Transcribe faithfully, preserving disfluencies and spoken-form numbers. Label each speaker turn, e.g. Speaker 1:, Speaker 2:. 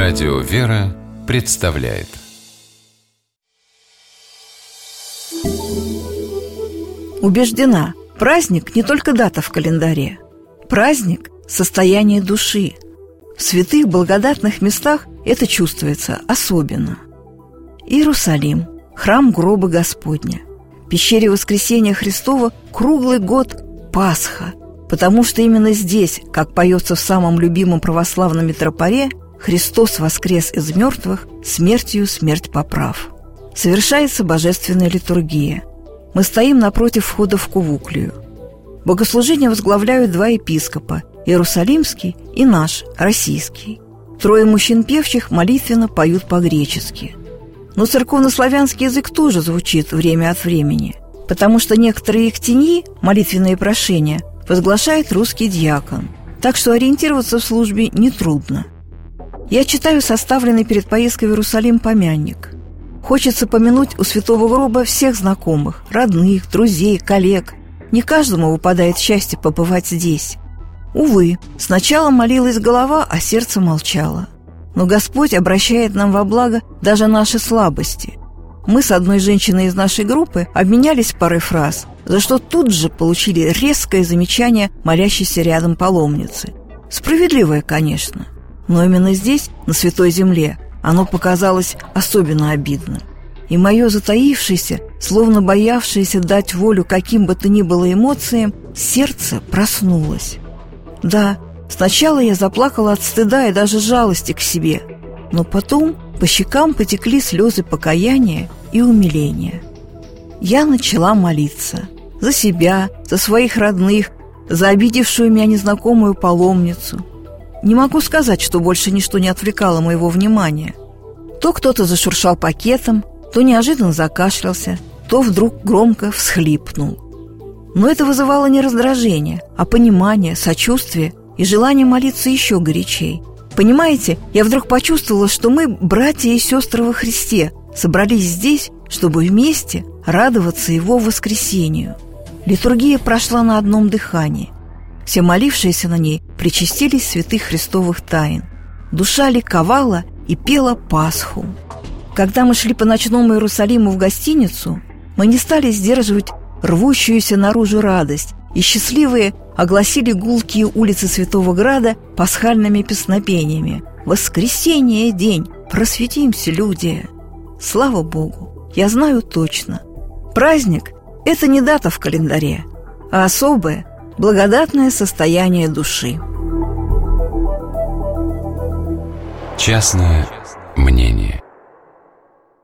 Speaker 1: Радио «Вера» представляет.
Speaker 2: Убеждена, праздник не только дата в календаре. Праздник – состояние души. В святых благодатных местах это чувствуется особенно. Иерусалим – храм гроба Господня. В пещере Воскресения Христова круглый год Пасха, потому что именно здесь, как поется в самом любимом православном тропаре, Христос воскрес из мертвых, смертью смерть поправ. Совершается божественная литургия. Мы стоим напротив входа в Кувуклию. Богослужение возглавляют два епископа – Иерусалимский и наш, российский. Трое мужчин певчих молитвенно поют по-гречески. Но церковнославянский язык тоже звучит время от времени, потому что некоторые ектеньи, молитвенные прошения, возглашает русский диакон, так что ориентироваться в службе нетрудно. Я читаю составленный перед поездкой в Иерусалим помянник. Хочется помянуть у святого гроба всех знакомых, родных, друзей, коллег. Не каждому выпадает счастье побывать здесь. Увы, сначала молилась голова, а сердце молчало. Но Господь обращает нам во благо даже наши слабости. Мы с одной женщиной из нашей группы обменялись парой фраз, за что тут же получили резкое замечание молящейся рядом паломницы. Справедливое, конечно, но именно здесь, на Святой Земле, оно показалось особенно обидным. И мое затаившееся, словно боявшееся дать волю каким бы то ни было эмоциям, сердце проснулось. Да, сначала я заплакала от стыда и даже жалости к себе, но потом по щекам потекли слезы покаяния и умиления. Я начала молиться за себя, за своих родных, за обидевшую меня незнакомую паломницу. Не могу сказать, что больше ничто не отвлекало моего внимания. То кто-то зашуршал пакетом, то неожиданно закашлялся, то вдруг громко всхлипнул. Но это вызывало не раздражение, а понимание, сочувствие и желание молиться еще горячей. Понимаете, я вдруг почувствовала, что мы, братья и сестры во Христе, собрались здесь, чтобы вместе радоваться Его воскресению. Литургия прошла на одном дыхании. Все молившиеся на ней причастились святых христовых тайн. Душа ликовала и пела Пасху. Когда мы шли по ночному Иерусалиму в гостиницу, мы не стали сдерживать рвущуюся наружу радость, и счастливые огласили гулкие улицы Святого Града пасхальными песнопениями. «Воскресение день! Просветимся, люди!» Слава Богу! Я знаю точно. Праздник – это не дата в календаре, а особое, благодатное состояние души.
Speaker 1: Частное мнение.